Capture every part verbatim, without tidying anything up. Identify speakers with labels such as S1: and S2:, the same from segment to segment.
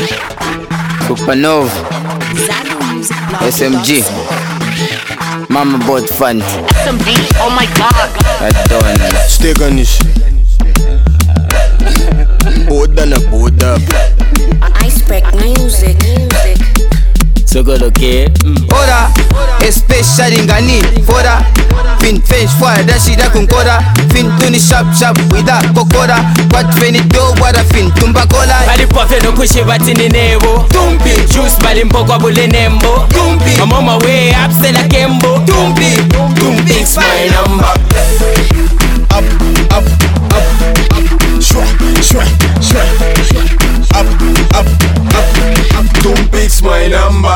S1: Supernova, S M G, Mama Boat Fun.
S2: S M G, oh my god.
S1: I don't know.
S3: Stay garnish. Boda na boda.
S4: Iceberg music, music.
S1: So good, okay? Mm.
S5: Ora, especially ngani, fora. Fin fence fire, that shit I can coda. Fin tuni sharp sharp with that cocoda. What when it do, what a fin tumba cola.
S6: Bali puffin no kushi batini nebo. Tumpi, juice bali mpokwa bule nembo. Tumpi, I'm on my way up, sell a kembo. Tumpi, tumpi, it's my number.
S3: Up, up, up, up. Shwa, shwa, shwa. Up, up, up, up. Tumpi, it's my number.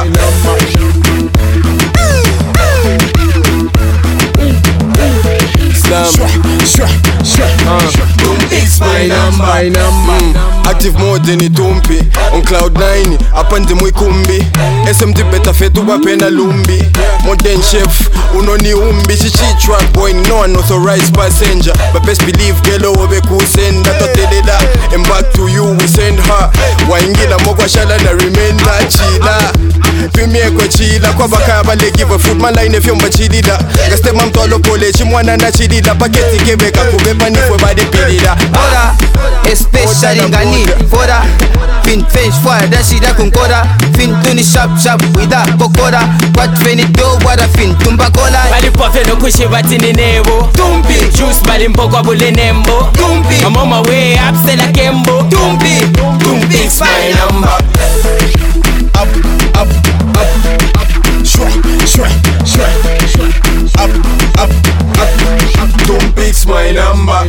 S3: Shwa, shwa, shwa. Tumpi, it's my number. Mm. Active mode ni Tumpi. On cloud nine, apande mwikumbi. S M D beta fetu wapena lumbi. Modern chef, unoni umbi. Chichi track boy, no unauthorized passenger. But best believe gelo obe kusenda. Toteleda, and back to you we send her. Waingila mogwa shala na remain na chila. Pimie kwa chila, kwa baka bale give a food. Maline fyomba chilida. Gaste mamtolo pole, chimwana na chilida. Paketi kebeka kubepa nifwe bade pilida.
S5: Ora, especially ngani, fora. Fin fence fire, that shit I can coda. Fin tuni sharp sharp with that cocoda. What when it do, what a fin tumba cola.
S6: Bali puffin no kushi batini nebo. Tumpi, juice bali mpokwa bule nembo. Tumpi, I'm on my way up, sell a kembo. Tumpi, tumpi, it's my number.
S3: Up, up, up, up. Shwa, shwa, shwa. Up, up, up, up. Tumpi, it's my number.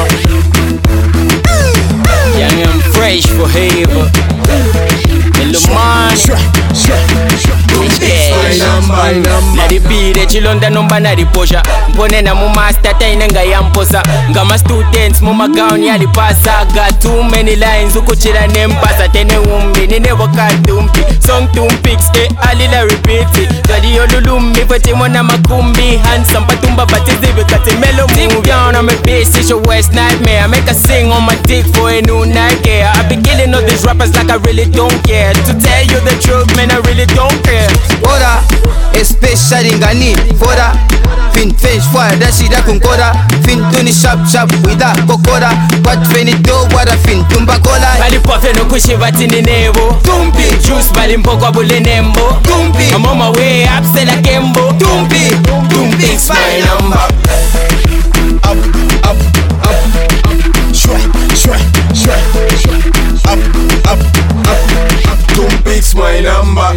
S6: Young and fresh for Haver. Illuminati. Na ripire chilonda nomba na riposha. Mpone na mumasta taina nga yamposa. Ngama students muma gown yali pasa. Got too many lines ukuchira nempasa. Tene umbi nine waka tumpi. Song tumpix eh alila repeat it. Gali yolulumbi fwete mwana makumbi. Handsome patumba batizibi kati melo movie. Deep down I'm a bitch, it's your worst nightmare. I make a sing on my dick for a new nightmare. I be killing all these rappers like I really don't care. To tell you the truth, man, I really don't care.
S5: Ora, especially ngani, fora. Fin fence fire, that shit I can coda. Fin tuni sharp sharp with that cocoda. What when it do, what a fin tumba cola.
S6: Bali puffin no kushi batini nebo. Tumpi, juice bali mpokwa bule nembo. Tumpi, I'm on my way up, sell a kembo. Tumpi, tumpi, it's my number.
S3: Up, up, up, up. Shwa, shwa, shwa. Up, up, up, up. Tumpi, it's my number.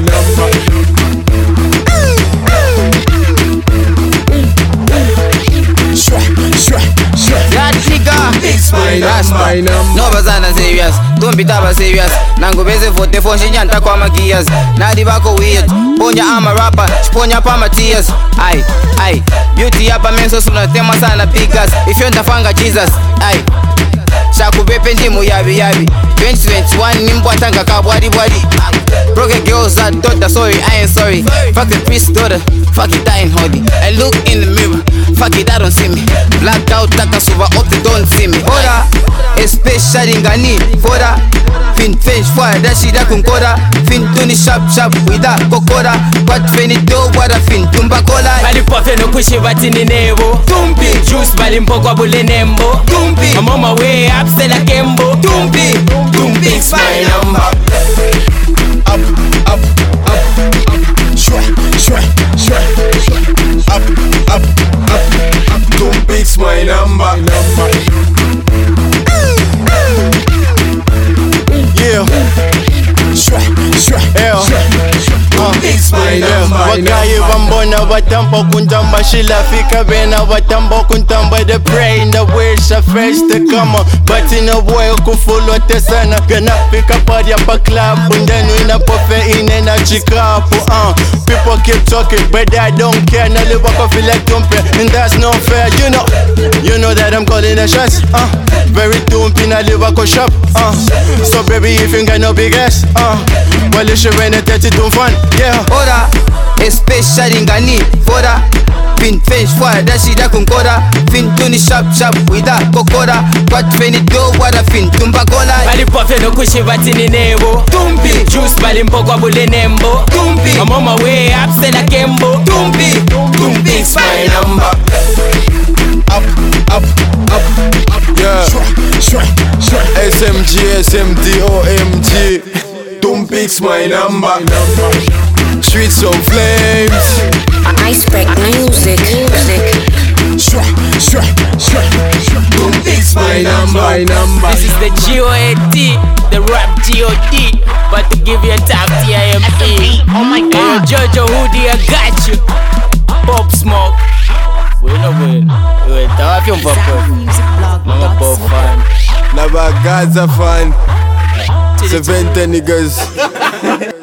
S3: Shwa, shwa, shwa.
S5: That nigga,
S3: It's my number.
S5: no bazana serious, don't be taba serious. Nango beze vote for shinyanta kwa makias. Nadi bako weird, ponya ama rapper, sponya pa Matias. Ay, ay, beauty hapa menso suna tema sana pikas. If you ndafanga Jesus, ay. Shaku bepe ndimu yabi yabi. twenty twenty-one nimbwatanga kabwadi bwadi. Broke girls that daughter, sorry, I ain't sorry. Fuck the priest daughter, fuck it, I ain't holy. I look in the mirror, fuck it, I don't see me. Blacked out, taka suba up, they don't see me. Ora, especially ngani, fora. Fin fence fire, that shit I can coda. Fin tuni sharp sharp with that cocoda. What when it do, what a fin tumba cola.
S6: Bali puffin no kushi batini nebo. Tumpi, juice bali mpokwa bule nembo. Tumpi, I'm on my way up, sell a kembo. Tumpi, tumpi, it's my number.
S3: Up, up, up, up. Shwa, shwa, shwa. Up, up, up, up. Tumpi, it's my number. Yeah. Shwa, shwa, yeah. It's my number.
S7: Wakayi wambona watambo kuntamba shilafika bena watambo kuntamba the brain the wish a face to come on but in a way kufulo tesana gonna pick up party up a club and then we na pofe in na chikapu uh people keep talking but I don't care na live up feel like Tumpi and that's not fair you know you know that I'm calling the shots uh very Tumpi na live up shop uh so baby if you got no big ass uh well you should run it thirty-two fun yeah
S5: Ora, especially ngani, fora. Fin finish fire, that shit that concorda. Fin tuni sharp sharp with that cocoda. What fin it do, what a fin tumba cola.
S6: Bali pofe no kushiva tini nebo
S5: Tumbi,
S6: Juice bali mpokwa bule nembo
S5: Tumbi,
S6: I'm on my way up, stella kembo
S5: Tumbi, Tumbi, it's my number.
S3: Up, up, up, up, yeah. S M G, S M D, O M G. Tumpik's my number. Streets on flames.
S4: Iceberg music, music.
S3: Tumpik's my number.
S6: This is the G O A T, the rap G O D. But to give you a tap T I M E.
S2: Oh my
S6: Hey,
S2: god.
S6: Jojo Hoodie, I got you. Pop Smoke. Bueno, bueno. Yo estaba haciendo un papel. Mama Pop fan.
S3: Nabagaza fan. seventy niggas.